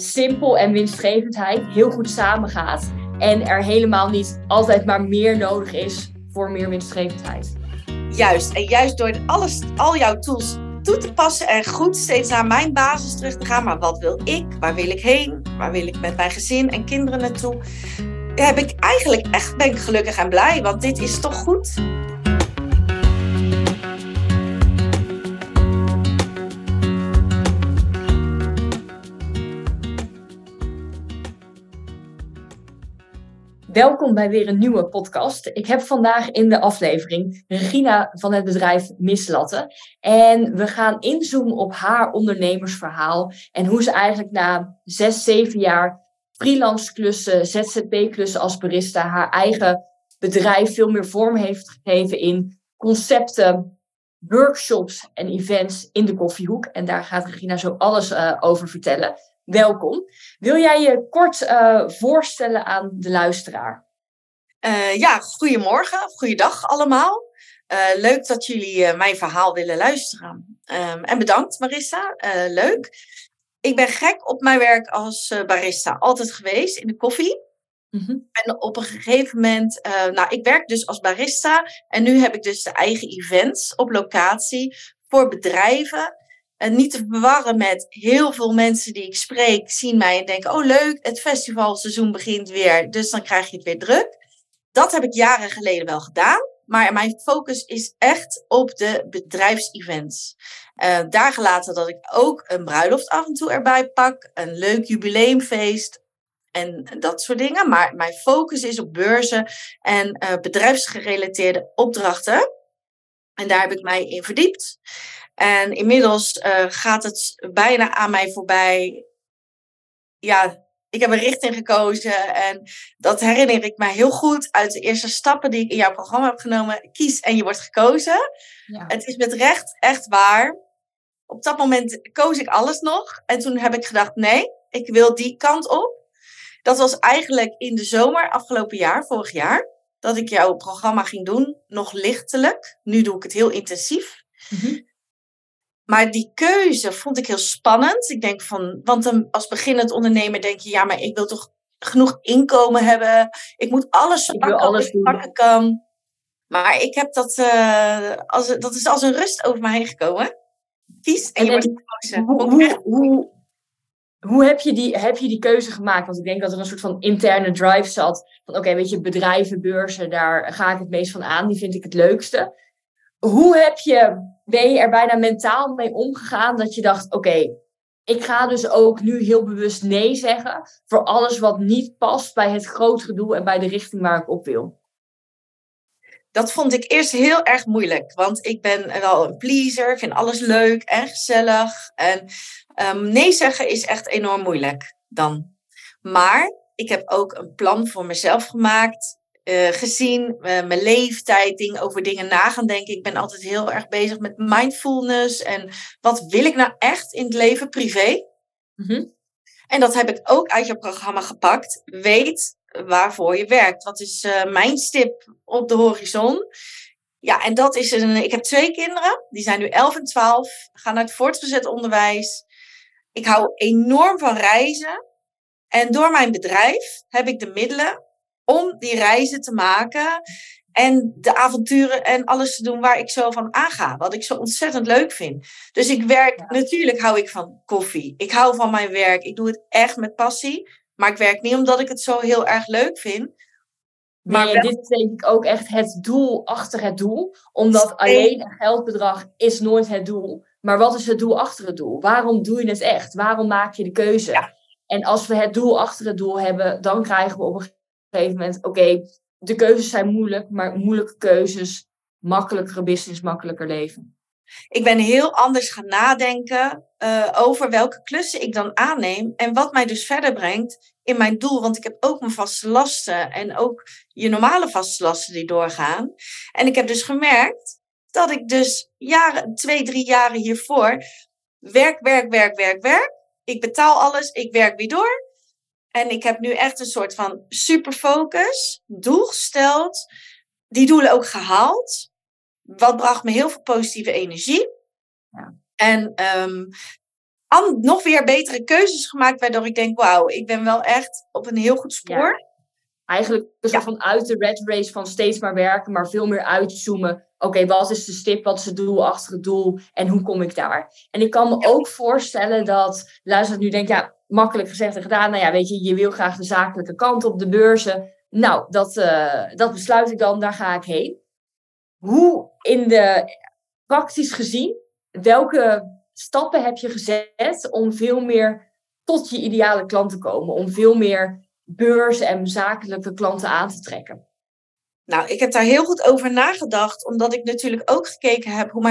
simpel en winstgevendheid heel goed samengaat. En er helemaal niet altijd maar meer nodig is voor meer winstgevendheid. Juist. En juist door al jouw tools toe te passen en goed steeds naar mijn basis terug te gaan. Maar wat wil ik? Waar wil ik heen? Waar wil ik met mijn gezin en kinderen naartoe? Ben ik gelukkig en blij, want dit is toch goed. Welkom bij weer een nieuwe podcast. Ik heb vandaag in de aflevering Regina van het bedrijf Miss Latte. En we gaan inzoomen op haar ondernemersverhaal. En hoe ze eigenlijk na 6-7 jaar freelance klussen, ZZP-klussen als barista, haar eigen bedrijf veel meer vorm heeft gegeven in concepten, workshops en events in de koffiehoek. En daar gaat Regina zo alles over vertellen. Welkom. Wil jij je kort voorstellen aan de luisteraar? Goedemorgen, goeiedag allemaal. Leuk dat jullie mijn verhaal willen luisteren. En bedankt Marissa, leuk. Ik ben gek op mijn werk als barista, altijd geweest in de koffie. Mm-hmm. En op een gegeven moment, ik werk dus als barista. En nu heb ik dus de eigen events op locatie voor bedrijven. En niet te verwarren met heel veel mensen die ik spreek, zien mij en denken, oh leuk, het festivalseizoen begint weer, dus dan krijg je het weer druk. Dat heb ik jaren geleden wel gedaan, maar mijn focus is echt op de bedrijfsevents. Daar gelaten dat ik ook een bruiloft af en toe erbij pak, een leuk jubileumfeest en dat soort dingen. Maar mijn focus is op beurzen en bedrijfsgerelateerde opdrachten. En daar heb ik mij in verdiept. En inmiddels gaat het bijna aan mij voorbij. Ja, ik heb een richting gekozen. En dat herinner ik mij heel goed uit de eerste stappen die ik in jouw programma heb genomen. Kies en je wordt gekozen. Ja. Het is met recht echt waar. Op dat moment koos ik alles nog. En toen heb ik gedacht, nee, ik wil die kant op. Dat was eigenlijk in de zomer afgelopen jaar, vorig jaar. Dat ik jouw programma ging doen, nog lichtelijk. Nu doe ik het heel intensief. Mm-hmm. Maar die keuze vond ik heel spannend. Ik denk want als beginnend ondernemer denk je, ja, maar ik wil toch genoeg inkomen hebben. Ik moet alles pakken wat ik pakken kan. Maar ik heb dat is als een rust over me heen gekomen. Kies en je wordt gekozen. Hoe heb je die keuze gemaakt? Want ik denk dat er een soort van interne drive zat. Van oké, weet je, bedrijven, beurzen, daar ga ik het meest van aan. Die vind ik het leukste. Ben je er bijna mentaal mee omgegaan dat je dacht, oké, ik ga dus ook nu heel bewust nee zeggen voor alles wat niet past bij het grotere doel en bij de richting waar ik op wil? Dat vond ik eerst heel erg moeilijk, want ik ben wel een pleaser, ik vind alles leuk en gezellig. En nee zeggen is echt enorm moeilijk dan. Maar ik heb ook een plan voor mezelf gemaakt. Gezien mijn leeftijd, over dingen na gaan denken. Ik ben altijd heel erg bezig met mindfulness. En wat wil ik nou echt in het leven, privé? Mm-hmm. En dat heb ik ook uit je programma gepakt. Weet waarvoor je werkt. Wat is mijn stip op de horizon? Ja, en dat is ik heb 2 kinderen. Die zijn nu 11 en 12. Gaan naar het voortgezet onderwijs. Ik hou enorm van reizen. En door mijn bedrijf heb ik de middelen om die reizen te maken en de avonturen en alles te doen waar ik zo van aanga. Wat ik zo ontzettend leuk vind. Dus ik werk, natuurlijk hou ik van koffie. Ik hou van mijn werk. Ik doe het echt met passie. Maar ik werk niet omdat ik het zo heel erg leuk vind. Maar dit is denk ik ook echt het doel achter het doel. Omdat alleen een geldbedrag is nooit het doel. Maar wat is het doel achter het doel? Waarom doe je het echt? Waarom maak je de keuze? Ja. En als we het doel achter het doel hebben, dan krijgen we op een gegeven moment, oké, de keuzes zijn moeilijk, maar moeilijke keuzes, makkelijkere business, makkelijker leven. Ik ben heel anders gaan nadenken over welke klussen ik dan aanneem en wat mij dus verder brengt in mijn doel. Want ik heb ook mijn vaste lasten en ook je normale vaste lasten die doorgaan. En ik heb dus gemerkt dat ik dus 2-3 jaren hiervoor werk. Ik betaal alles, ik werk weer door. En ik heb nu echt een soort van superfocus, doel gesteld, die doelen ook gehaald. Wat bracht me heel veel positieve energie. Ja. En nog weer betere keuzes gemaakt, waardoor ik denk, wauw, ik ben wel echt op een heel goed spoor. Ja. Eigenlijk een soort van uit de rat race van steeds maar werken, maar veel meer uitzoomen. Oké, wat is de stip, wat is het doel achter het doel en hoe kom ik daar? En ik kan me ook voorstellen dat luisteraars nu denkt, ja, makkelijk gezegd en gedaan. Nou ja, weet je, je wil graag de zakelijke kant op de beurzen. Nou, dat besluit ik dan, daar ga ik heen. Hoe praktisch gezien, welke stappen heb je gezet om veel meer tot je ideale klant te komen? Om veel meer beurs- en zakelijke klanten aan te trekken? Nou, ik heb daar heel goed over nagedacht, omdat ik natuurlijk ook gekeken heb hoe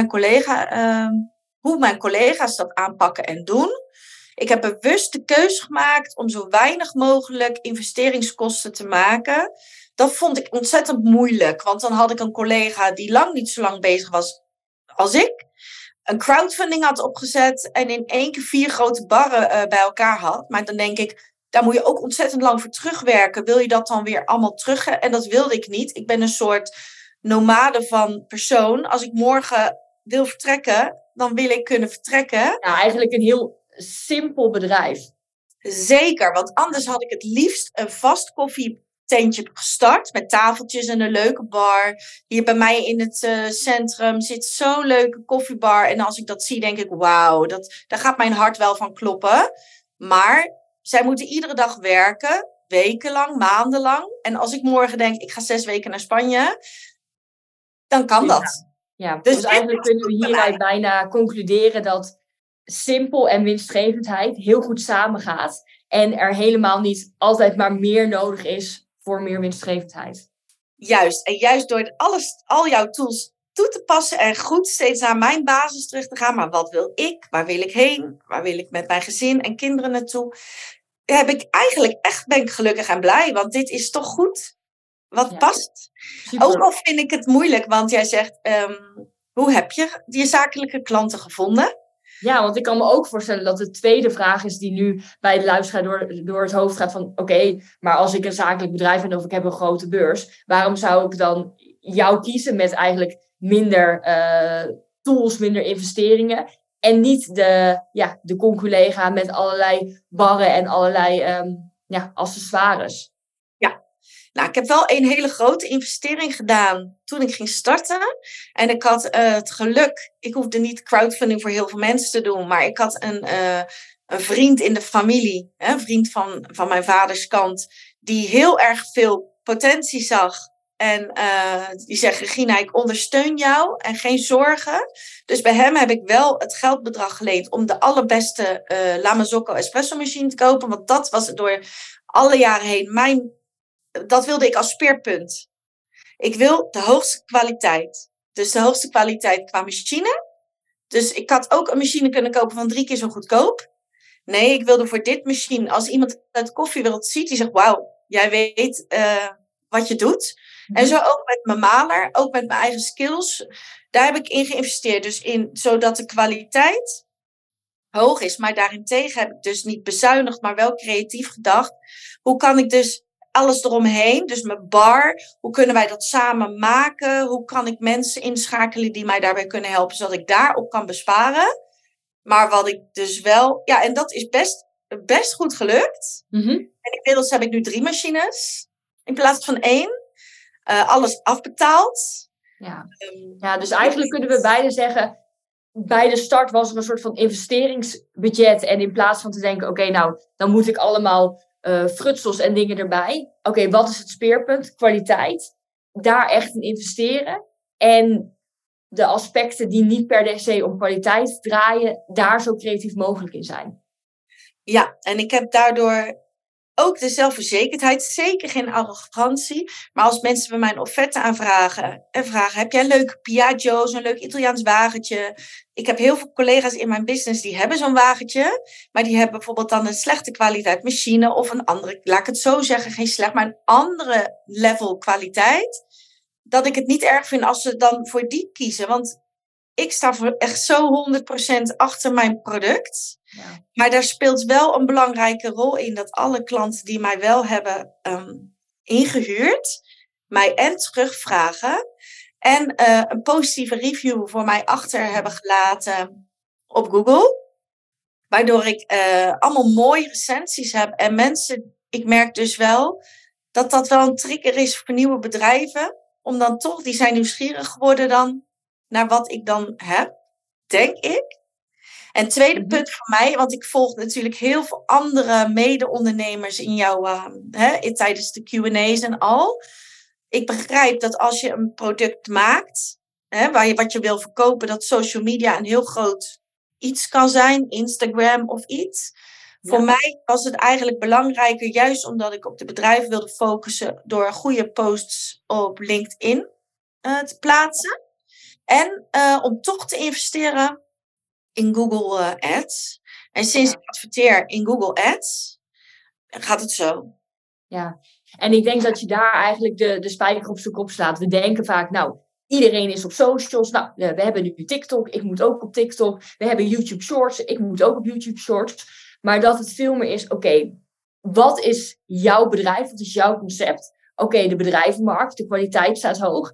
mijn collega's dat aanpakken en doen. Ik heb bewust de keuze gemaakt om zo weinig mogelijk investeringskosten te maken. Dat vond ik ontzettend moeilijk, want dan had ik een collega die lang niet zo lang bezig was als ik. Een crowdfunding had opgezet en in 1 keer 4 grote barren bij elkaar had. Maar dan denk ik, daar moet je ook ontzettend lang voor terugwerken. Wil je dat dan weer allemaal terug? En dat wilde ik niet. Ik ben een soort nomade van persoon. Als ik morgen wil vertrekken, dan wil ik kunnen vertrekken. Ja, eigenlijk een heel simpel bedrijf. Zeker, want anders had ik het liefst een vast koffietentje gestart. Met tafeltjes en een leuke bar. Hier bij mij in het centrum zit zo'n leuke koffiebar. En als ik dat zie, denk ik, wauw, daar gaat mijn hart wel van kloppen. Maar zij moeten iedere dag werken, wekenlang, maandenlang. En als ik morgen denk, ik ga 6 weken naar Spanje, dan kan dat. Ja, dus eigenlijk kunnen we hieruit bijna concluderen dat simpel en winstgevendheid heel goed samengaat. En er helemaal niet altijd maar meer nodig is voor meer winstgevendheid. Juist, en juist door al jouw tools toe te passen en goed steeds naar mijn basis terug te gaan. Maar wat wil ik? Waar wil ik heen? Waar wil ik met mijn gezin en kinderen naartoe? Ben ik gelukkig en blij, want dit is toch goed wat past. Super. Ook al vind ik het moeilijk, want jij zegt, hoe heb je die zakelijke klanten gevonden? Ja, want ik kan me ook voorstellen dat de tweede vraag is die nu bij de luisteraar door het hoofd gaat van oké, maar als ik een zakelijk bedrijf ben of ik heb een grote beurs, waarom zou ik dan jou kiezen met eigenlijk minder tools, minder investeringen en niet de conculega met allerlei barren en allerlei accessoires? Nou, ik heb wel een hele grote investering gedaan toen ik ging starten. En ik had het geluk, ik hoefde niet crowdfunding voor heel veel mensen te doen. Maar ik had een vriend in de familie, een vriend van mijn vaders kant, die heel erg veel potentie zag. En die zegt, Regina, ik ondersteun jou en geen zorgen. Dus bij hem heb ik wel het geldbedrag geleend om de allerbeste La Marzocco espresso machine te kopen. Want dat was door alle jaren heen dat wilde ik als speerpunt. Ik wil de hoogste kwaliteit. Dus de hoogste kwaliteit qua machine. Dus ik had ook een machine kunnen kopen van 3 keer zo goedkoop. Nee, ik wilde voor dit machine, als iemand uit de koffiewereld ziet, die zegt, wauw, jij weet wat je doet. En zo ook met mijn maler, ook met mijn eigen skills. Daar heb ik in geïnvesteerd. Dus zodat de kwaliteit hoog is. Maar daarentegen heb ik dus niet bezuinigd, maar wel creatief gedacht. Hoe kan ik dus alles eromheen, dus mijn bar, hoe kunnen wij dat samen maken? Hoe kan ik mensen inschakelen die mij daarbij kunnen helpen, zodat ik daarop kan besparen? Maar wat ik dus wel, en dat is best goed gelukt. Mm-hmm. En inmiddels heb ik nu 3 machines in plaats van 1. Alles afbetaald. Ja, dus eigenlijk kunnen we beide zeggen, bij de start was er een soort van investeringsbudget. En in plaats van te denken, oké, nou, dan moet ik allemaal frutsels en dingen erbij. Oké, wat is het speerpunt? Kwaliteit. Daar echt in investeren. En de aspecten die niet per se om kwaliteit draaien, daar zo creatief mogelijk in zijn. Ja, en ik heb daardoor ook de zelfverzekerdheid, zeker geen arrogantie. Maar als mensen bij mij een offerte aanvragen en vragen, heb jij een leuke Piaggio, zo'n leuk Italiaans wagentje? Ik heb heel veel collega's in mijn business die hebben zo'n wagentje. Maar die hebben bijvoorbeeld dan een slechte kwaliteit machine of een andere, laat ik het zo zeggen, geen slecht, maar een andere level kwaliteit. Dat ik het niet erg vind als ze dan voor die kiezen. Want ik sta voor echt zo 100% achter mijn product. Ja. Maar daar speelt wel een belangrijke rol in dat alle klanten die mij wel hebben ingehuurd, mij en terugvragen en een positieve review voor mij achter hebben gelaten op Google. Waardoor ik allemaal mooie recensies heb. En mensen, ik merk dus wel dat wel een trigger is voor nieuwe bedrijven. Om dan toch, die zijn nieuwsgierig geworden dan naar wat ik dan heb, denk ik. En tweede punt voor mij, want ik volg natuurlijk heel veel andere mede-ondernemers in jouw, tijdens de Q&A's en al. Ik begrijp dat als je een product maakt, wat je wil verkopen, dat social media een heel groot iets kan zijn, Instagram of iets. Ja. Voor mij was het eigenlijk belangrijker, juist omdat ik op de bedrijven wilde focussen, door goede posts op LinkedIn te plaatsen. En om toch te investeren in Google Ads. En sinds ik adverteer in Google Ads, gaat het zo. Ja, en ik denk dat je daar eigenlijk de spijker op zijn kop slaat. We denken vaak, nou, iedereen is op socials. Nou, we hebben nu TikTok, ik moet ook op TikTok. We hebben YouTube Shorts, ik moet ook op YouTube Shorts. Maar dat het veel meer is, oké, wat is jouw bedrijf? Wat is jouw concept? Oké, de bedrijvenmarkt, de kwaliteit staat hoog.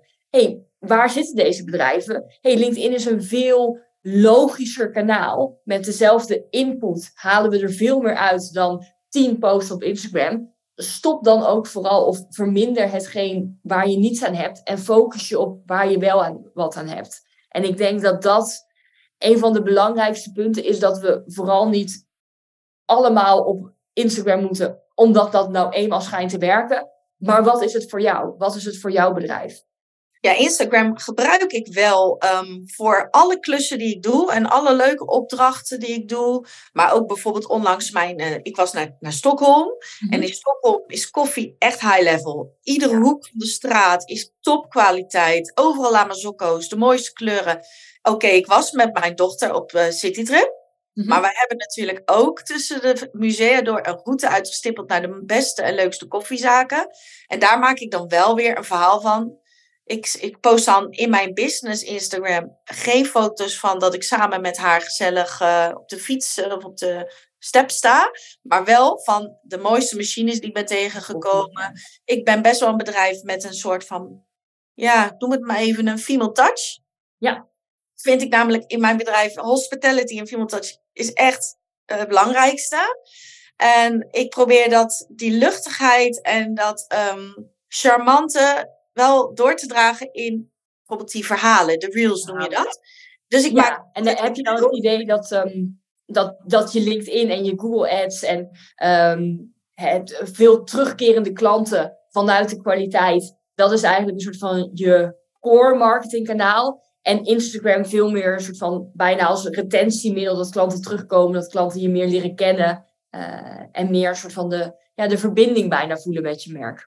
Waar zitten deze bedrijven? LinkedIn is een veel logischer kanaal. Met dezelfde input halen we er veel meer uit dan 10 posts op Instagram. Stop dan ook vooral of verminder hetgeen waar je niets aan hebt. En focus je op waar je wel wat aan hebt. En ik denk dat dat een van de belangrijkste punten is. Dat we vooral niet allemaal op Instagram moeten. Omdat dat nou eenmaal schijnt te werken. Maar wat is het voor jou? Wat is het voor jouw bedrijf? Ja, Instagram gebruik ik wel voor alle klussen die ik doe en alle leuke opdrachten die ik doe. Maar ook bijvoorbeeld onlangs ik was naar Stockholm. En in Stockholm is koffie echt high level. Iedere hoek van de straat is topkwaliteit. Overal Amazokko's, de mooiste kleuren. Oké, ik was met mijn dochter op citytrip. Maar wij hebben natuurlijk ook tussen de musea door een route uitgestippeld naar de beste en leukste koffiezaken. En daar maak ik dan wel weer een verhaal van. Ik post dan in mijn business Instagram geen foto's van dat ik samen met haar gezellig op de fiets of op de step sta. Maar wel van de mooiste machines die ik ben tegengekomen. Ik ben best wel een bedrijf met een soort van, noem het maar even een female touch. Ja. Vind ik namelijk in mijn bedrijf, hospitality en female touch is echt het belangrijkste. En ik probeer die luchtigheid en dat charmante wel door te dragen in bijvoorbeeld die verhalen. De reels noem je dat. Dus ik maak... En dan heb je dan het idee dat je LinkedIn en je Google Ads en het veel terugkerende klanten vanuit de kwaliteit, dat is eigenlijk een soort van je core marketingkanaal. En Instagram veel meer een soort van bijna als retentiemiddel, dat klanten terugkomen, dat klanten je meer leren kennen en meer een soort van de verbinding bijna voelen met je merk.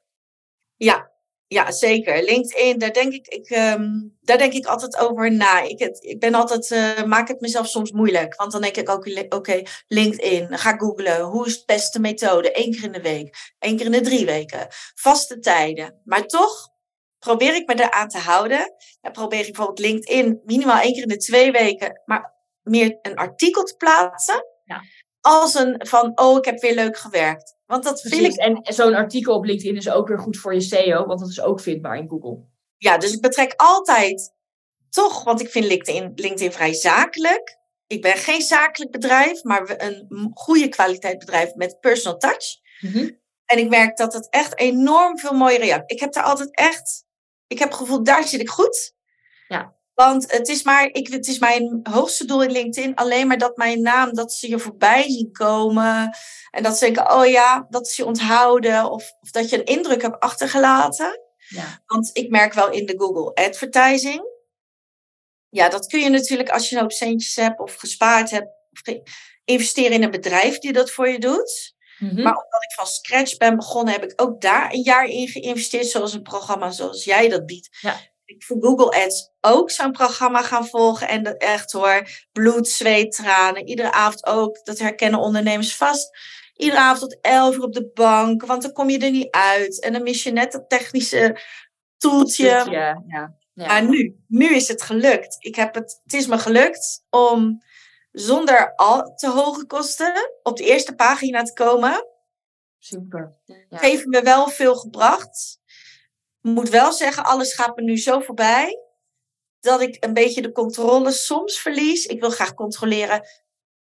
Ja, zeker. LinkedIn, daar denk ik altijd over na. Ik ben altijd, maak het mezelf soms moeilijk. Want dan denk ik ook, oké, LinkedIn, ga googlen. Hoe is de beste methode? 1 keer in de week, 1 keer in de 3 weken. Vaste tijden. Maar toch probeer ik me eraan te houden. Dan probeer ik bijvoorbeeld LinkedIn minimaal 1 keer in de 2 weken, maar meer een artikel te plaatsen. Ja. Als ik heb weer leuk gewerkt. Want dat vind ik... En zo'n artikel op LinkedIn is ook weer goed voor je SEO, want dat is ook vindbaar in Google. Ja, dus ik betrek altijd toch, want ik vind LinkedIn vrij zakelijk. Ik ben geen zakelijk bedrijf, maar een goede kwaliteit bedrijf met personal touch. En ik merk dat het echt enorm veel mooie reacties... Ik heb daar altijd echt... Ik heb het gevoel, daar zit ik goed. Ja. Want het is mijn hoogste doel in LinkedIn. Alleen maar dat mijn naam, dat ze je voorbij zien komen. En dat ze denken, dat ze je onthouden. Of dat je een indruk hebt achtergelaten. Ja. Want ik merk wel in de Google advertising. Ja, dat kun je natuurlijk als je een hoop centjes hebt of gespaard hebt. Of investeren in een bedrijf die dat voor je doet. Maar omdat ik van scratch ben begonnen, heb ik ook daar een jaar in geïnvesteerd. Zoals een programma zoals jij dat biedt. Ja. Ik voor Google Ads ook zo'n programma gaan volgen. En dat echt hoor, bloed, zweet, tranen. Iedere avond ook, dat herkennen ondernemers vast. Iedere avond tot 11 uur op de bank. Want dan kom je er niet uit. En dan mis je net dat technische toeltje. Ja. Maar nu is het gelukt. Het is me gelukt om zonder al te hoge kosten op de eerste pagina te komen. Super. Ja. Heeft me wel veel gebracht. Moet wel zeggen, alles gaat me nu zo voorbij dat ik een beetje de controle soms verlies. Ik wil graag controleren.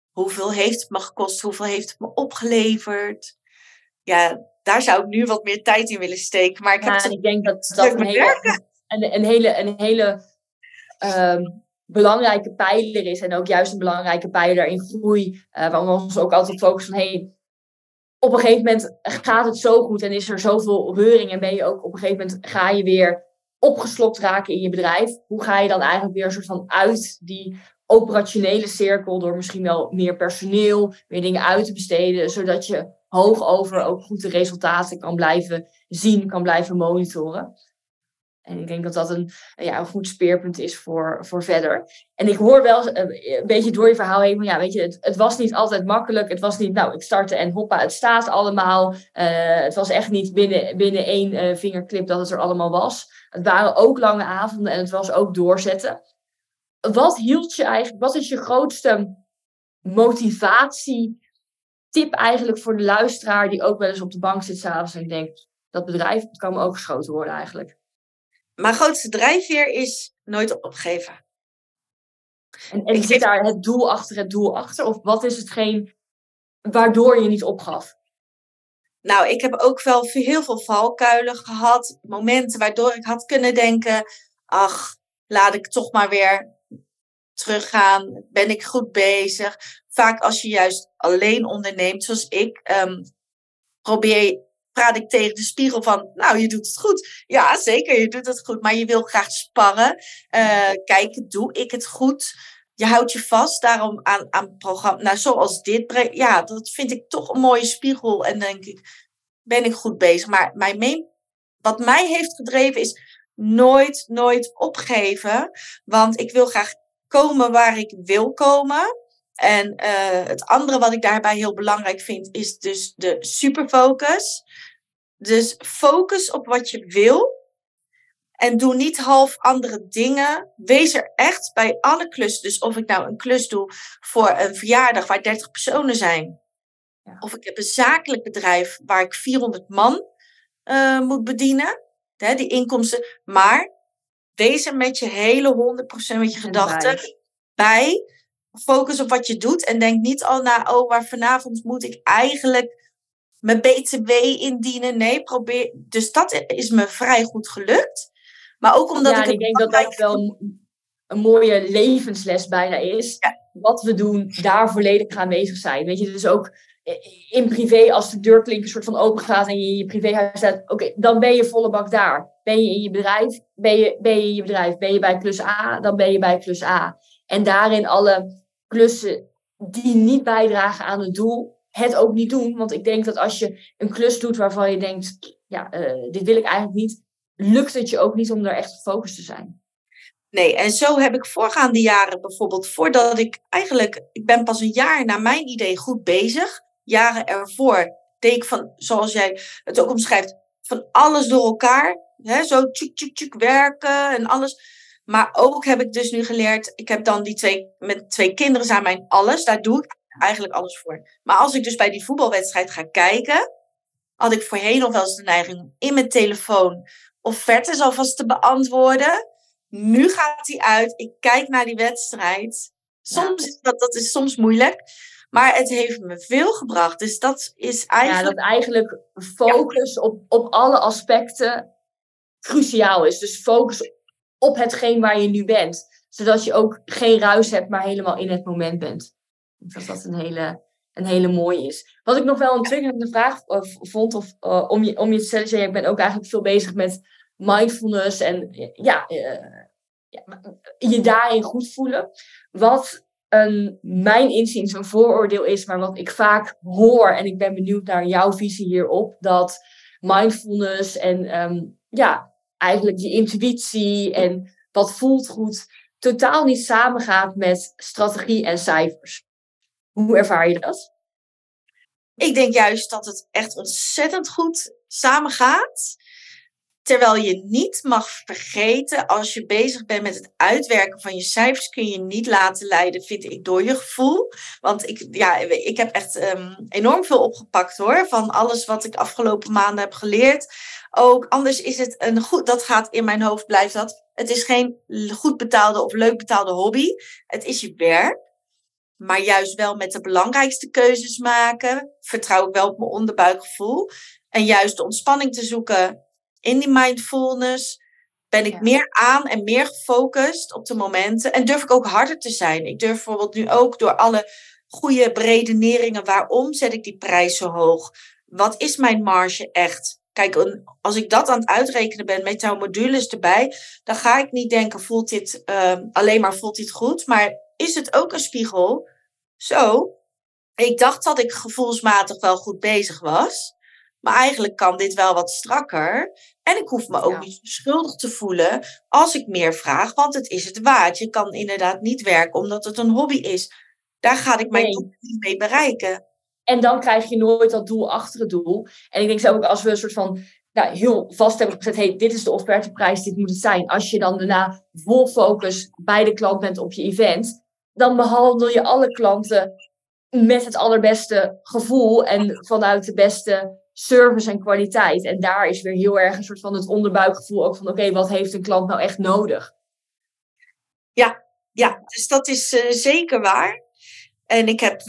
Hoeveel heeft het me gekost? Hoeveel heeft het me opgeleverd? Ja, daar zou ik nu wat meer tijd in willen steken. Maar ik heb en ik denk dat leuk dat met werken. een hele belangrijke pijler is. En ook juist een belangrijke pijler in groei. Waarom we ons ook altijd focussen van... op een gegeven moment gaat het zo goed en is er zoveel reuring. En ben je ook op een gegeven moment ga je weer opgeslokt raken in je bedrijf. Hoe ga je dan eigenlijk weer een soort van uit die operationele cirkel door misschien wel meer personeel, meer dingen uit te besteden, zodat je hoog over ook goed de resultaten kan blijven zien, kan blijven monitoren. En ik denk dat dat een goed speerpunt is voor verder. En ik hoor wel een beetje door je verhaal heen, maar weet je, het was niet altijd makkelijk. Het was niet, ik startte en hoppa, het staat allemaal. Het was echt niet binnen één vingerklip dat het er allemaal was. Het waren ook lange avonden en het was ook doorzetten. Wat hield je eigenlijk, wat is je grootste motivatietip eigenlijk voor de luisteraar die ook wel eens op de bank zit 's avonds en denkt, dat bedrijf kan me ook geschoten worden eigenlijk? Mijn grootste drijfveer is nooit opgeven. En zit daar het doel achter? Of wat is hetgeen waardoor je niet opgaf? Nou, ik heb ook wel heel veel valkuilen gehad. Momenten waardoor ik had kunnen denken, ach, laat ik toch maar weer teruggaan. Ben ik goed bezig? Vaak als je juist alleen onderneemt, zoals ik, praat ik tegen de spiegel van, nou, je doet het goed. Ja, zeker, je doet het goed. Maar je wil graag sparren. Kijken, doe ik het goed? Je houdt je vast daarom aan programma. Nou, zoals dit. Ja, dat vind ik toch een mooie spiegel. En denk ik, ben ik goed bezig? Maar wat mij heeft gedreven is nooit opgeven. Want ik wil graag komen waar ik wil komen. En het andere wat ik daarbij heel belangrijk vind, is dus de superfocus. Dus focus op wat je wil. En doe niet half andere dingen. Wees er echt bij alle klussen. Dus of ik nou een klus doe voor een verjaardag waar 30 personen zijn. Ja. Of ik heb een zakelijk bedrijf waar ik 400 man moet bedienen. Die inkomsten. Maar wees er met je hele 100% met je gedachten bij. Focus op wat je doet. En denk niet al na, maar vanavond moet ik eigenlijk mijn BTW indienen. Nee, probeer. Dus dat is me vrij goed gelukt. Maar ook omdat ik denk dat dat wel een mooie levensles bijna is. Ja. Wat we doen, daar volledig gaan bezig zijn. Weet je, dus ook in privé, als de deurklink een soort van open gaat en je in je privéhuis staat, oké, dan ben je volle bak daar. Ben je in je bedrijf, ben je in je bedrijf. Ben je bij klus A, dan ben je bij klus A. En daarin alle klussen die niet bijdragen aan het doel, het ook niet doen. Want ik denk dat als je een klus doet waarvan je denkt, dit wil ik eigenlijk niet, lukt het je ook niet om daar echt gefocust te zijn. Nee, en zo heb ik voorgaande jaren bijvoorbeeld, voordat ik ben pas een jaar naar mijn idee goed bezig. Jaren ervoor deed ik van, zoals jij het ook omschrijft, van alles door elkaar. Zo tjuk werken en alles. Maar ook heb ik dus nu geleerd, ik heb dan met 2 kinderen zijn mijn alles. Daar doe ik eigenlijk alles voor. Maar als ik dus bij die voetbalwedstrijd ga kijken, had ik voorheen nog wel eens de neiging om in mijn telefoon offertes alvast te beantwoorden. Nu gaat hij uit. Ik kijk naar die wedstrijd. Soms is dat is soms moeilijk. Maar het heeft me veel gebracht. Dus dat is eigenlijk... Ja, dat eigenlijk focus op alle aspecten cruciaal is. Dus focus op hetgeen waar je nu bent. Zodat je ook geen ruis hebt, maar helemaal in het moment bent. Ik denk dat een hele mooie is. Wat ik nog wel een triggerende vraag vond, om je te stellen, zei, ik ben ook eigenlijk veel bezig met mindfulness en je daarin goed voelen. Wat mijn inziens een vooroordeel is, maar wat ik vaak hoor, en ik ben benieuwd naar jouw visie hierop, dat mindfulness en eigenlijk je intuïtie en wat voelt goed, totaal niet samengaat met strategie en cijfers. Hoe ervaar je dat? Ik denk juist dat het echt ontzettend goed samengaat. Terwijl je niet mag vergeten, als je bezig bent met het uitwerken van je cijfers, kun je niet laten leiden, vind ik, door je gevoel. Want ik heb echt enorm veel opgepakt hoor, van alles wat ik afgelopen maanden heb geleerd. Ook anders is het dat gaat in mijn hoofd, blijft dat. Het is geen goed betaalde of leuk betaalde hobby. Het is je werk. maar juist wel met de belangrijkste keuzes maken. Vertrouw ik wel op mijn onderbuikgevoel. En juist de ontspanning te zoeken in die mindfulness. Ben ik meer aan en meer gefocust op de momenten. En durf ik ook harder te zijn. Ik durf bijvoorbeeld nu ook door alle goede beredeneringen. Waarom zet ik die prijs zo hoog? Wat is mijn marge echt? Kijk, als ik dat aan het uitrekenen ben met jouw modules erbij. Dan ga ik niet denken, voelt dit goed? Maar is het ook een spiegel? Zo, ik dacht dat ik gevoelsmatig wel goed bezig was. Maar eigenlijk kan dit wel wat strakker. En ik hoef me ook niet schuldig te voelen als ik meer vraag. Want het is het waard. Je kan inderdaad niet werken omdat het een hobby is. Daar ga ik mijn doel niet mee bereiken. En dan krijg je nooit dat doel achter het doel. En ik denk zelf ook als we een soort van heel vast hebben gezet. Hey, dit is de offerteprijs, dit moet het zijn. Als je dan daarna vol focus bij de klant bent op je event. Dan behandel je alle klanten met het allerbeste gevoel. En vanuit de beste service en kwaliteit. En daar is weer heel erg een soort van het onderbuikgevoel ook van oké, wat heeft een klant nou echt nodig? Ja, dus dat is zeker waar. En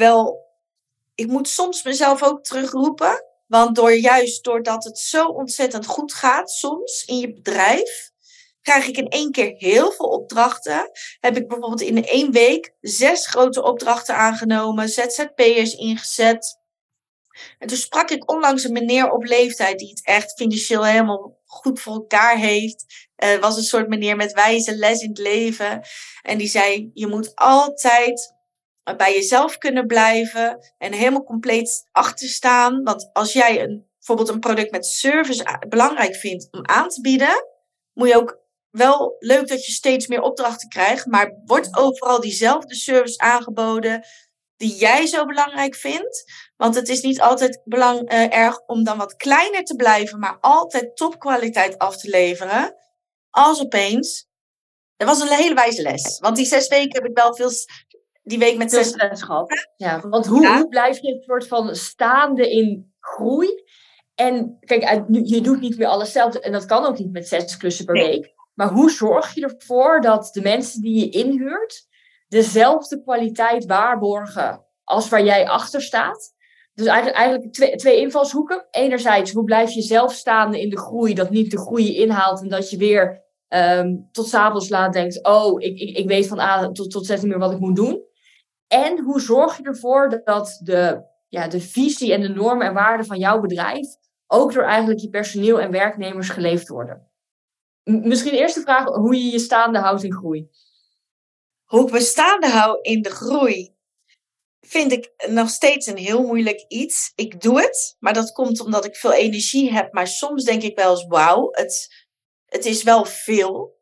ik moet soms mezelf ook terugroepen. Want doordat het zo ontzettend goed gaat soms in je bedrijf, krijg ik in 1 keer heel veel opdrachten. Heb ik bijvoorbeeld in 1 week 6 grote opdrachten aangenomen, ZZP'ers ingezet. En toen sprak ik onlangs een meneer op leeftijd die het echt financieel helemaal goed voor elkaar heeft. Was een soort meneer met wijze les in het leven. En die zei, je moet altijd bij jezelf kunnen blijven en helemaal compleet achterstaan. Want als jij bijvoorbeeld een product met service belangrijk vindt om aan te bieden, moet je ook wel leuk dat je steeds meer opdrachten krijgt, maar wordt overal diezelfde service aangeboden die jij zo belangrijk vindt. Want het is niet altijd erg om dan wat kleiner te blijven, maar altijd topkwaliteit af te leveren. Als opeens, dat was een hele wijze les. Want die 6 weken heb ik wel die week met 6 stress gehad. Ja, want hoe blijf je een soort van staande in groei? En kijk, je doet niet meer alles zelf. En dat kan ook niet met 6 klussen per week. Maar hoe zorg je ervoor dat de mensen die je inhuurt dezelfde kwaliteit waarborgen als waar jij achter staat? Dus eigenlijk twee invalshoeken. Enerzijds, hoe blijf je zelf staande in de groei, dat niet de groei inhaalt en dat je weer tot 's avonds laat denkt, ik weet van A tot Z niet meer wat ik moet doen. En hoe zorg je ervoor dat de visie en de normen en waarden van jouw bedrijf ook door eigenlijk je personeel en werknemers geleefd worden? Misschien eerst de vraag hoe je je staande houdt in groei. Hoe ik me staande hou in de groei vind ik nog steeds een heel moeilijk iets. Ik doe het, maar dat komt omdat ik veel energie heb. Maar soms denk ik wel eens, wauw, het is wel veel.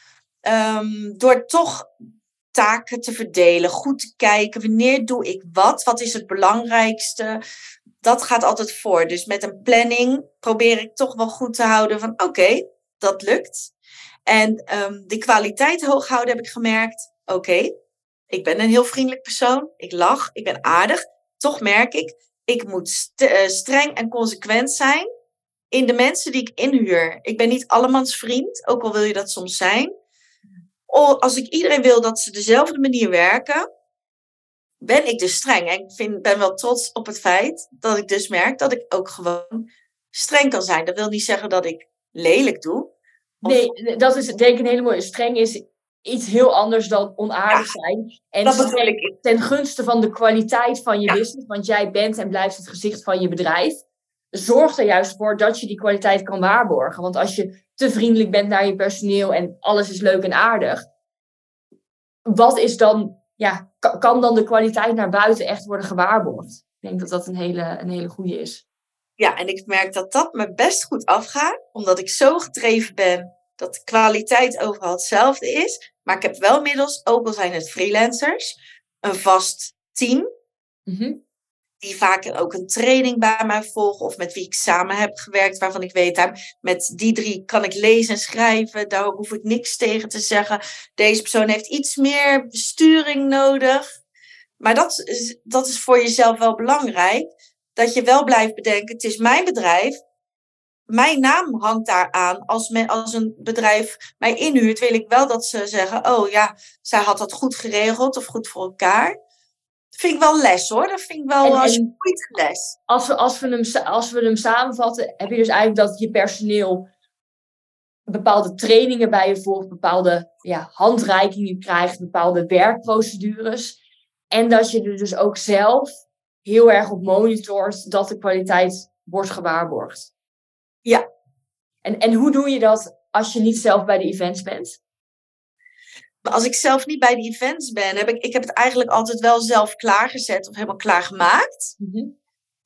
Door toch taken te verdelen, goed te kijken, wanneer doe ik wat is het belangrijkste. Dat gaat altijd voor. Dus met een planning probeer ik toch wel goed te houden van oké, dat lukt. En de kwaliteit hoog houden heb ik gemerkt. Oké, ik ben een heel vriendelijk persoon. Ik lach, ik ben aardig. Toch merk ik moet streng en consequent zijn in de mensen die ik inhuur. Ik ben niet allemans vriend, ook al wil je dat soms zijn. Als ik iedereen wil dat ze dezelfde manier werken, ben ik dus streng. En ik ben wel trots op het feit dat ik dus merk dat ik ook gewoon streng kan zijn. Dat wil niet zeggen dat ik lelijk doe. Nee, dat is denk ik een hele mooie. Streng is iets heel anders dan onaardig zijn. En dat bedoel ik. Ten gunste van de kwaliteit van je business, want jij bent en blijft het gezicht van je bedrijf. Zorg er juist voor dat je die kwaliteit kan waarborgen. Want als je te vriendelijk bent naar je personeel en alles is leuk en aardig, wat is dan, kan dan de kwaliteit naar buiten echt worden gewaarborgd? Ik denk dat dat een hele goede is. Ja, en ik merk dat dat me best goed afgaat, omdat ik zo gedreven ben dat de kwaliteit overal hetzelfde is. Maar ik heb wel inmiddels, ook al zijn het freelancers, een vast team. Mm-hmm. Die vaak ook een training bij mij volgen of met wie ik samen heb gewerkt, waarvan ik weet, met die 3 kan ik lezen en schrijven, daar hoef ik niks tegen te zeggen. Deze persoon heeft iets meer besturing nodig. Maar dat is voor jezelf wel belangrijk, dat je wel blijft bedenken, het is mijn bedrijf, mijn naam hangt daar aan. Als een bedrijf mij inhuurt, wil ik wel dat ze zeggen, oh ja, zij had dat goed geregeld of goed voor elkaar. Vind ik wel les hoor. Dat vind ik wel als je ooit een les. Als we hem samenvatten, heb je dus eigenlijk dat je personeel bepaalde trainingen bij je volgt, bepaalde handreikingen krijgt, bepaalde werkprocedures. En dat je er dus ook zelf heel erg op monitort dat de kwaliteit wordt gewaarborgd. Ja. En hoe doe je dat als je niet zelf bij de events bent? Maar als ik zelf niet bij de events ben, heb ik het eigenlijk altijd wel zelf klaargezet of helemaal klaargemaakt. Mm-hmm.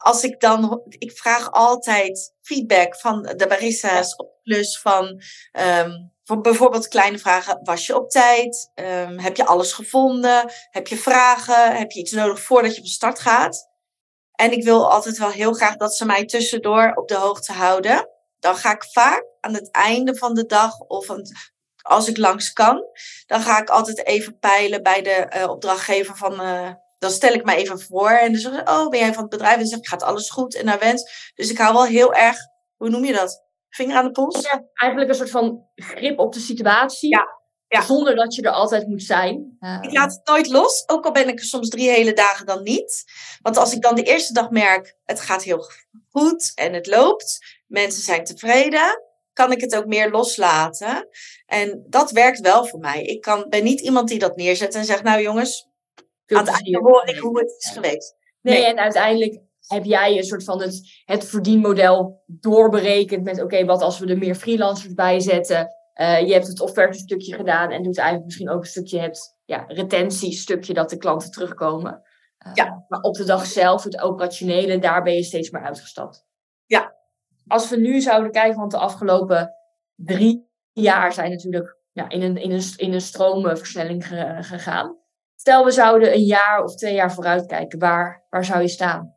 Ik vraag altijd feedback van de barissa's op plus van bijvoorbeeld kleine vragen. Was je op tijd? Heb je alles gevonden? Heb je vragen? Heb je iets nodig voordat je van start gaat? En ik wil altijd wel heel graag dat ze mij tussendoor op de hoogte houden. Dan ga ik vaak aan het einde van de dag of als ik langs kan, dan ga ik altijd even peilen bij de opdrachtgever van... Dan stel ik me even voor en dan zeg ik, ben jij van het bedrijf? En dan zeg ik, gaat alles goed en naar wens? Dus ik hou wel heel erg, hoe noem je dat? Vinger aan de pols? Ja, eigenlijk een soort van grip op de situatie. Ja. Zonder dat je er altijd moet zijn. Ik laat het nooit los, ook al ben ik er soms 3 hele dagen dan niet. Want als ik dan de eerste dag merk, het gaat heel goed en het loopt, mensen zijn tevreden, kan ik het ook meer loslaten. En dat werkt wel voor mij. Ik ben niet iemand die dat neerzet en zegt, nou jongens, aan het einde hoor ik hoe het is geweest. Nee, en uiteindelijk heb jij een soort van het verdienmodel doorberekend met oké, wat als we er meer freelancers bij zetten. Je hebt het offerte-stukje gedaan en doet eigenlijk misschien ook een stukje het retentiestukje dat de klanten terugkomen. Maar op de dag zelf, het operationele, daar ben je steeds meer uitgestapt. Ja. Als we nu zouden kijken, want de afgelopen 3 jaar zijn natuurlijk in een stroomversnelling gegaan. Stel, we zouden 1 jaar of 2 jaar vooruit kijken. Waar zou je staan?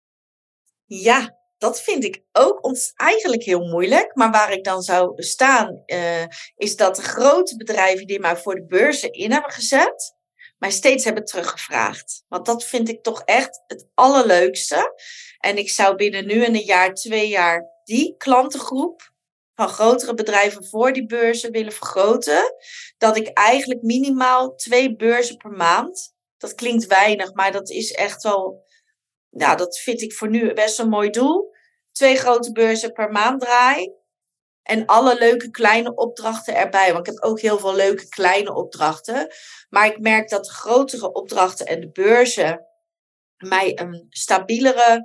Ja, dat vind ik ook eigenlijk heel moeilijk. Maar waar ik dan zou staan, is dat de grote bedrijven die mij voor de beurzen in hebben gezet, mij steeds hebben teruggevraagd. Want dat vind ik toch echt het allerleukste. En ik zou binnen nu en 1 jaar, 2 jaar die klantengroep van grotere bedrijven voor die beurzen willen vergroten. Dat ik eigenlijk minimaal 2 beurzen per maand. Dat klinkt weinig, maar dat is echt wel... Nou, dat vind ik voor nu best een mooi doel. 2 grote beurzen per maand draai. En alle leuke kleine opdrachten erbij. Want ik heb ook heel veel leuke kleine opdrachten. Maar ik merk dat de grotere opdrachten en de beurzen mij een stabielere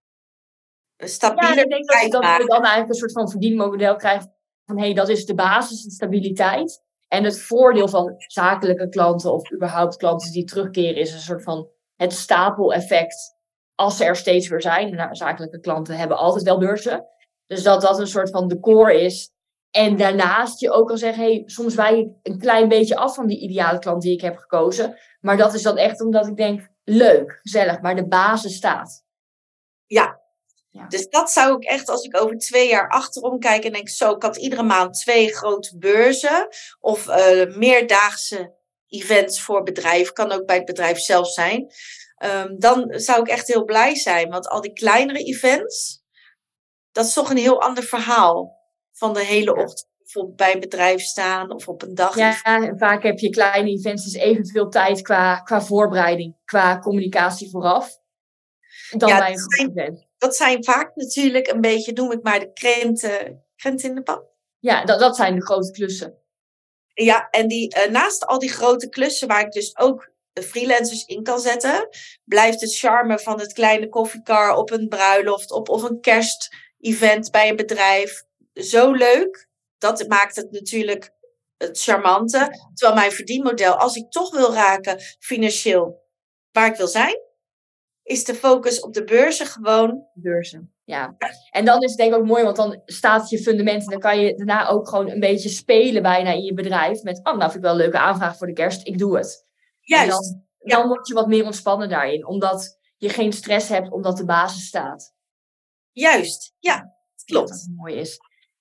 Ja, ik denk dat we dan eigenlijk een soort van verdienmodel krijgen van dat is de basis, de stabiliteit. En het voordeel van zakelijke klanten of überhaupt klanten die terugkeren is een soort van het stapeleffect als ze er steeds weer zijn. Nou, zakelijke klanten hebben altijd wel beurzen. Dus dat een soort van de core is. En daarnaast je ook al zegt, soms wijk ik een klein beetje af van die ideale klant die ik heb gekozen. Maar dat is dan echt omdat ik denk, leuk, gezellig, maar de basis staat. Ja. Dus dat zou ik echt, als ik over 2 jaar achterom kijk en denk, ik had iedere maand 2 grote beurzen of meerdaagse events voor bedrijf, kan ook bij het bedrijf zelf zijn. Dan zou ik echt heel blij zijn, want al die kleinere events, dat is toch een heel ander verhaal van de hele ochtend bijvoorbeeld bij een bedrijf staan of op een dag. Ja, en vaak heb je kleine events, dus evenveel tijd qua voorbereiding, qua communicatie vooraf. Dan bij een groot event. Dat zijn vaak natuurlijk een beetje, noem ik maar, de krent in de pan. Ja, dat zijn de grote klussen. Ja, en naast al die grote klussen waar ik dus ook de freelancers in kan zetten, blijft het charme van het kleine koffiekar op een bruiloft of een kerstevent bij een bedrijf zo leuk. Dat maakt het natuurlijk het charmante. Terwijl mijn verdienmodel, als ik toch wil raken financieel waar ik wil zijn, is de focus op de beurzen gewoon. Beurzen, ja. En dan is het denk ik ook mooi, want dan staat je fundament en dan kan je daarna ook gewoon een beetje spelen bijna in je bedrijf. Met, nou vind ik wel een leuke aanvraag voor de kerst, ik doe het. Juist. En dan word je wat meer ontspannen daarin, omdat je geen stress hebt, omdat de basis staat. Juist, ja, dat klopt. Dat mooi is.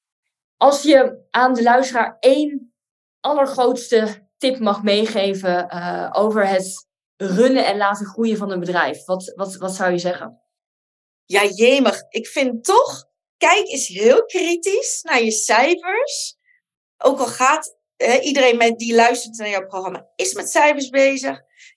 Als je aan de luisteraar 1 allergrootste tip mag meegeven over het runnen en laten groeien van een bedrijf. Wat zou je zeggen? Ja, jemig. Ik vind toch, kijk eens heel kritisch naar je cijfers. Ook al gaat iedereen die luistert naar jouw programma, is met cijfers bezig.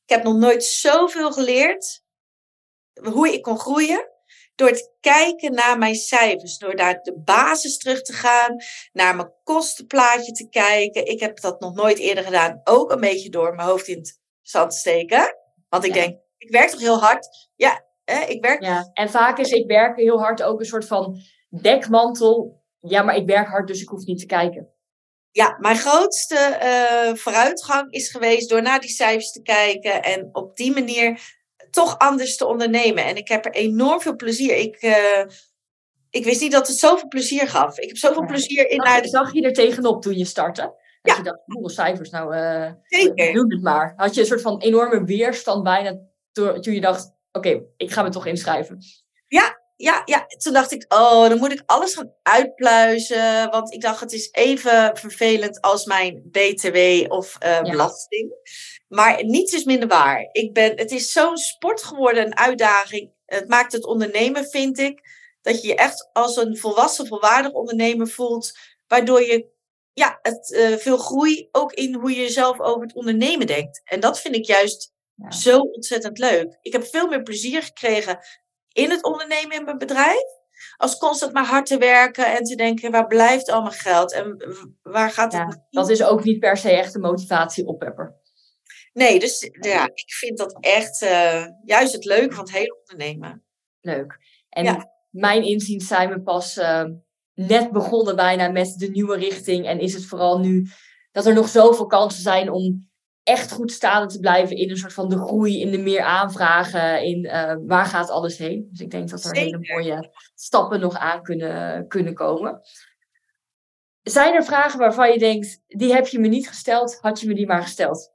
Ik heb nog nooit zoveel geleerd hoe ik kon groeien. Door te kijken naar mijn cijfers. Door naar de basis terug te gaan. Naar mijn kostenplaatje te kijken. Ik heb dat nog nooit eerder gedaan. Ook een beetje door mijn hoofd in het zand te steken. Want ik denk, ik werk toch heel hard. Ja, ik werk. Ja, en vaak is ik werk heel hard ook een soort van dekmantel. Ja, maar ik werk hard, dus ik hoef niet te kijken. Ja, mijn grootste vooruitgang is geweest door naar die cijfers te kijken. En op die manier toch anders te ondernemen. En ik heb er enorm veel plezier. Ik wist niet dat het zoveel plezier gaf. Ik heb zoveel plezier in... Zag je er tegenop toen je startte? Dat je dacht, hoeveel cijfers, zeker. Doe het maar. Had je een soort van enorme weerstand bijna toen je dacht, oké, ik ga me toch inschrijven. Ja, toen dacht ik, dan moet ik alles gaan uitpluizen. Want ik dacht, het is even vervelend als mijn BTW of belasting. Maar niets is minder waar. Het is zo'n sport geworden, een uitdaging. Het maakt het ondernemen, vind ik, dat je je echt als een volwassen, volwaardig ondernemer voelt. Waardoor je veel groei ook in hoe je zelf over het ondernemen denkt. En dat vind ik juist zo ontzettend leuk. Ik heb veel meer plezier gekregen in het ondernemen in mijn bedrijf. Als constant maar hard te werken en te denken, waar blijft al mijn geld? En waar gaat het naartoe? Dat is ook niet per se echt een motivatie-oppepper. Nee, dus ik vind dat echt juist het leuke van het hele ondernemen. Leuk. En mijn inziens zijn we pas net begonnen bijna met de nieuwe richting. En is het vooral nu dat er nog zoveel kansen zijn om echt goed staande te blijven in een soort van de groei, in de meer aanvragen, in waar gaat alles heen. Dus ik denk dat er hele mooie stappen nog aan kunnen komen. Zijn er vragen waarvan je denkt, die heb je me niet gesteld, had je me die maar gesteld?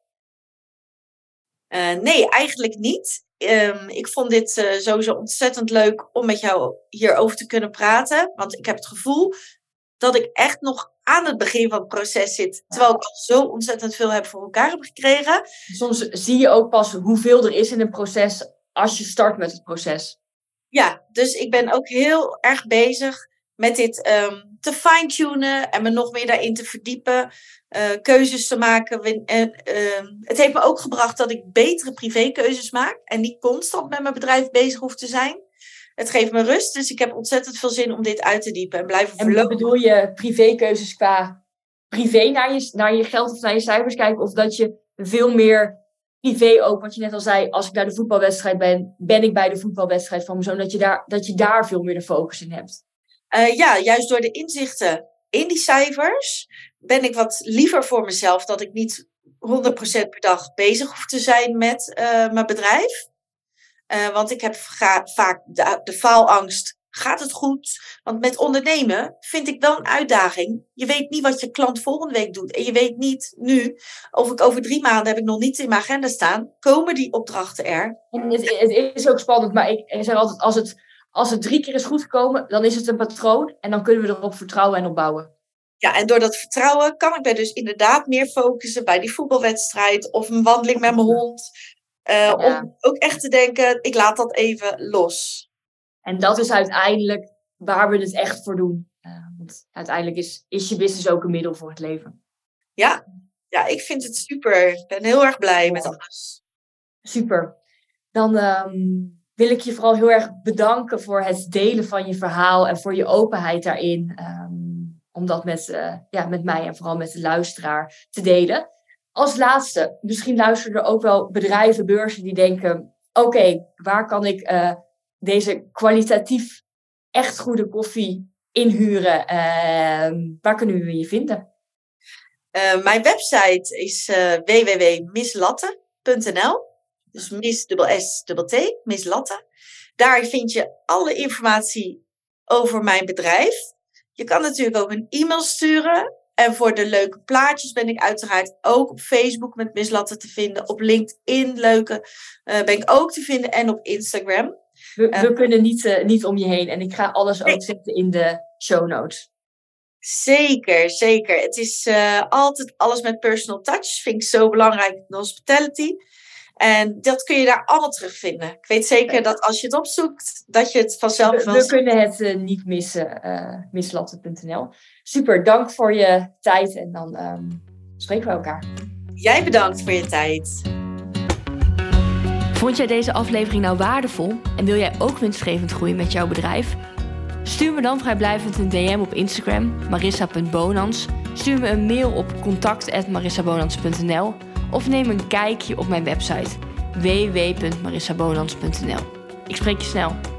Nee, eigenlijk niet. Ik vond dit sowieso ontzettend leuk om met jou hierover te kunnen praten. Want ik heb het gevoel dat ik echt nog aan het begin van het proces zit. Terwijl ik al zo ontzettend veel heb voor elkaar heb gekregen. Soms zie je ook pas hoeveel er is in een proces als je start met het proces. Ja, dus ik ben ook heel erg bezig met dit te fine-tunen en me nog meer daarin te verdiepen. Keuzes te maken. Het heeft me ook gebracht dat ik betere privékeuzes maak. En niet constant met mijn bedrijf bezig hoef te zijn. Het geeft me rust. Dus ik heb ontzettend veel zin om dit uit te diepen. En blijven verlopen. En bedoel je privékeuzes qua privé naar je geld of naar je cijfers kijken? Of dat je veel meer privé ook, wat je net al zei. Als ik bij de voetbalwedstrijd ben ik bij de voetbalwedstrijd van mijn zoon. Dat je daar veel meer de focus in hebt. Juist door de inzichten in die cijfers ben ik wat liever voor mezelf dat ik niet 100% per dag bezig hoef te zijn met mijn bedrijf. Want ik heb vaak de faalangst. Gaat het goed? Want met ondernemen vind ik wel een uitdaging. Je weet niet wat je klant volgende week doet. En je weet niet nu, of ik over 3 maanden heb ik nog niet in mijn agenda staan. Komen die opdrachten er? En het is ook spannend, maar ik zeg altijd, als het 3 keer is goed gekomen, dan is het een patroon. En dan kunnen we erop vertrouwen en opbouwen. Ja, en door dat vertrouwen kan ik mij dus inderdaad meer focussen bij die voetbalwedstrijd of een wandeling met mijn hond. Om ook echt te denken, ik laat dat even los. En dat is uiteindelijk waar we het echt voor doen. Want uiteindelijk is je business ook een middel voor het leven. Ja, ik vind het super. Ik ben heel erg blij met alles. Super. Dan wil ik je vooral heel erg bedanken voor het delen van je verhaal en voor je openheid daarin. Om dat met mij en vooral met de luisteraar te delen. Als laatste, misschien luisteren er ook wel bedrijven, beurzen die denken, oké, waar kan ik deze kwalitatief echt goede koffie inhuren? Waar kunnen we je vinden? Mijn website is www.misslatte.nl. Dus mis-s-t, Mislatte. Daar vind je alle informatie over mijn bedrijf. Je kan natuurlijk ook een e-mail sturen. En voor de leuke plaatjes ben ik uiteraard ook op Facebook met Mislatte te vinden. Op LinkedIn ben ik ook te vinden en op Instagram. We kunnen niet om je heen. En ik ga alles ook zetten in de show notes. Zeker, zeker. Het is altijd alles met personal touch. Vind ik zo belangrijk in hospitality. En dat kun je daar allemaal terugvinden. Ik weet zeker dat als je het opzoekt, dat je het vanzelf We kunnen het niet missen. Mislatte.nl. Super, dank voor je tijd. En dan spreken we elkaar. Jij bedankt voor je tijd. Vond jij deze aflevering nou waardevol en wil jij ook winstgevend groeien met jouw bedrijf? Stuur me dan vrijblijvend een DM op Instagram, marissa.bonans. Stuur me een mail op contact@marissabonans.nl of neem een kijkje op mijn website www.marissabonans.nl. Ik spreek je snel.